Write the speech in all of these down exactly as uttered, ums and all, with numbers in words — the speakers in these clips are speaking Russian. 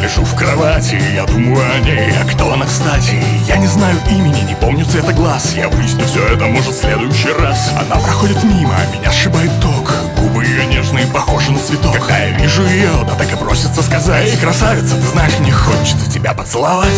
лежу в кровати, я думаю о ней, а кто она, кстати? Я не знаю имени, не помню цвета глаз. Я выясню все это, может, в следующий раз. Она проходит мимо, меня сшибает ток. Губы ее нежные, похожи на цветок. Когда я вижу ее, да так и просится сказать: эй, красавица, ты знаешь, мне хочется тебя поцеловать.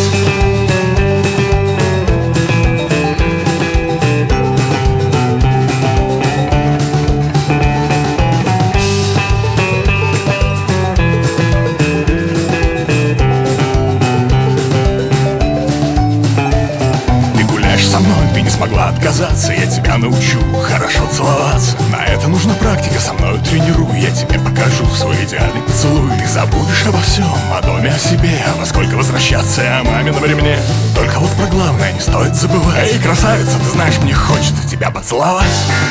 Со мной ты не смогла отказаться, я тебя научу хорошо целоваться. На это нужна практика, со мной тренируй. Я тебе покажу свой идеальный поцелуй. Ты забудешь обо всем, о доме, о себе, во сколько возвращаться, о мамином ремне. Только вот про главное не стоит забывать: эй, красавица, ты знаешь, мне хочется тебя поцеловать.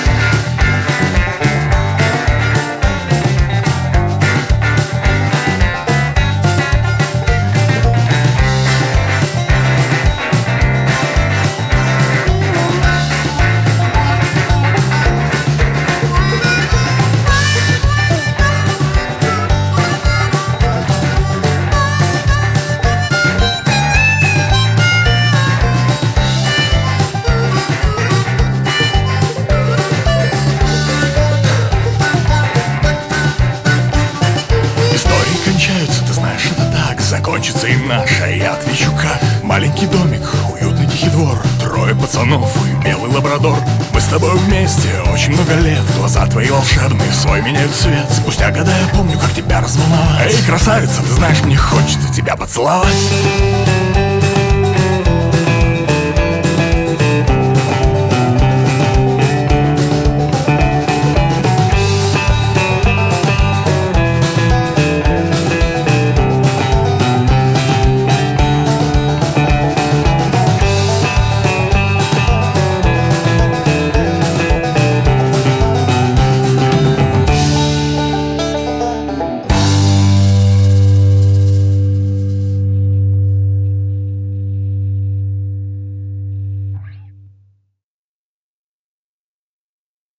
Ты знаешь, это так, закончится и наша. Я отвечу как: маленький домик, уютный тихий двор, трое пацанов и белый лабрадор. Мы с тобой вместе очень много лет, глаза твои волшебные, свой меняют цвет. Спустя года я помню, как тебя разволновать. Эй, красавица, ты знаешь, мне хочется тебя поцеловать.